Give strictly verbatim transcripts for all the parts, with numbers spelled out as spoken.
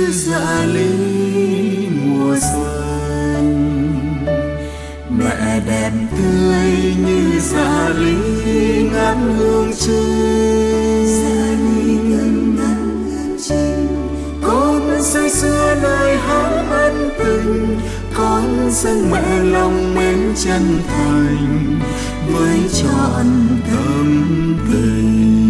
như dạ lý mùa xuân. Mẹ đẹp tươi như dạ lý ngát hương trinh, dạ lý ngân ngát hương trinh. Con say sưa lời hát ân tình, con dâng mẹ lòng mến chân thành với trọn tâm tình.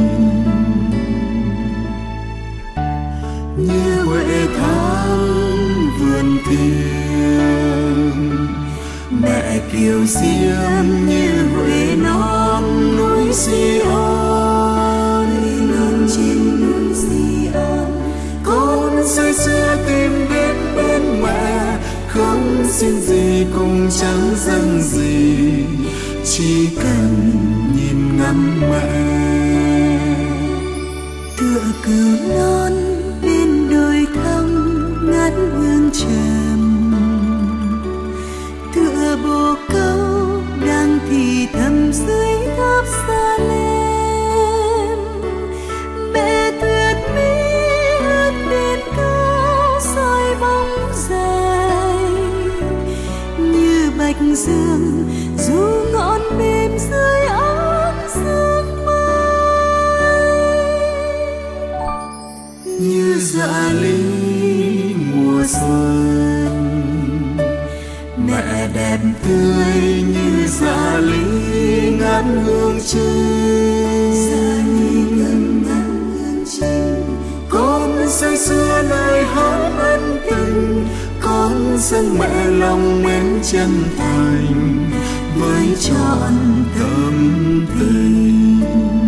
Như huệ tháng vườn thiêng, mẹ kiều diêm như huệ non núi Sion, non trên núi Sion. Con say sưa tìm đến bên mẹ, không xin gì cũng chẳng dâng gì, chỉ cần nhìn ngắm mẹ. Tựa cừu non bên đồi thăm ngát hương trầm, tựa bồ câu đang thì thầm dưới tháp xa lên. Mẹ tuyệt mỹ ước đền cao soi bóng dài, như bạch dương du ngọn mềm dưới áng sương mai. Như dạ lý mùa xuân, mẹ đẹp tươi như dạ lý ngát hương trinh, dạ lý ngân ngát hương trinh. Con say sưa lời hát ân tình, con dâng mẹ lòng mến chân thành với trọn tâm tình.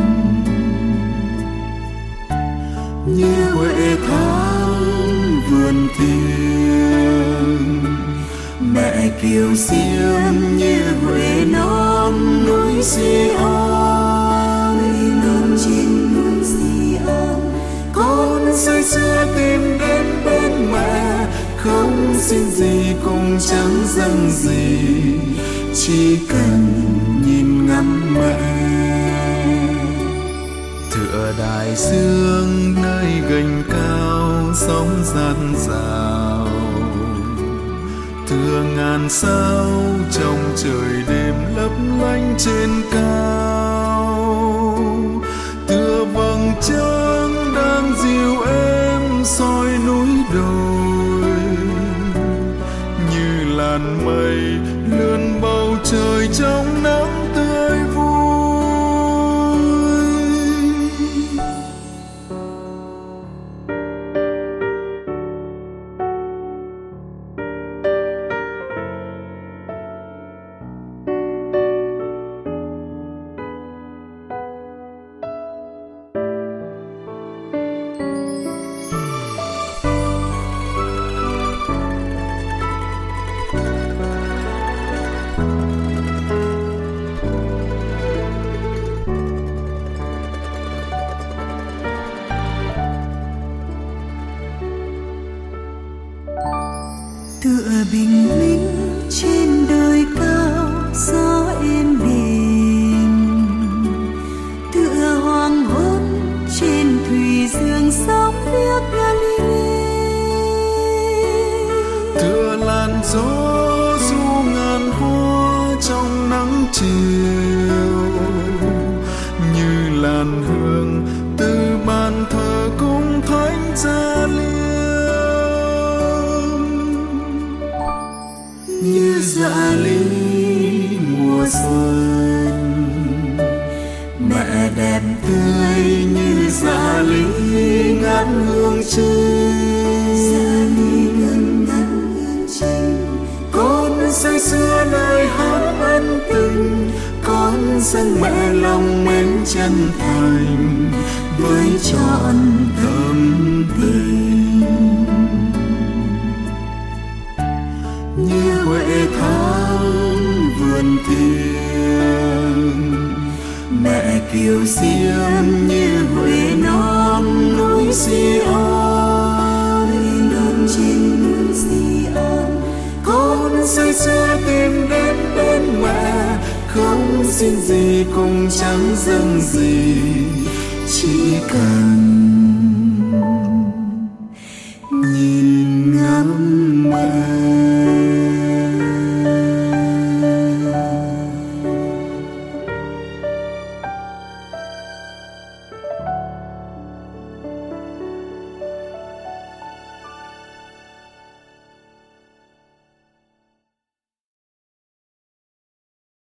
Như huệ tháng vườn thiêng, mẹ kiều diêm như huệ non núi Sion, non trên núi Sion. Con say sưa tìm đến bên mẹ, không xin gì cũng chẳng dâng gì, chỉ cần nhìn ngắm mẹ. Tựa đại dương nơi gành cao sóng dạt dào, tựa ngàn sao trong trời đêm lấp lánh trên cao, tựa vầng trăng đang dịu êm soi núi đồi, như làn mây lượn bầu trời trong nắng tươi vui. Tựa bình minh trên đồi cao gió êm đềm, tựa hoàng hôn trên thủy dương sóng biếc Galilee, tựa làn gió du ngàn hoa trong nắng chiều, như làn hương từ bàn thờ cung thánh Gia Liên. Như dạ lý mùa xuân, mẹ đẹp tươi như dạ lý ngát hương trinh, dạ lý ngân ngát hương trinh. Con say sưa lời hát ân tình, con dâng mẹ lòng mến chân thành với trọn tâm tình. Như huệ tháng vườn thiêng, mẹ kiều diêm như huệ non núi Sion, non trên núi Sion. Con say sưa tìm đến bên mẹ, không xin gì cũng chẳng dâng gì, chỉ cần